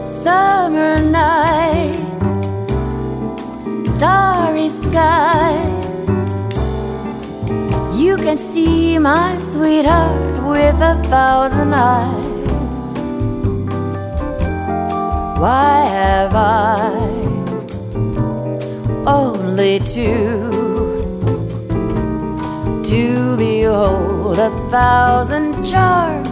Summer nights, starry skies. You can see my sweetheart with 1,000 eyes. Why have I only two to behold 1,000 charms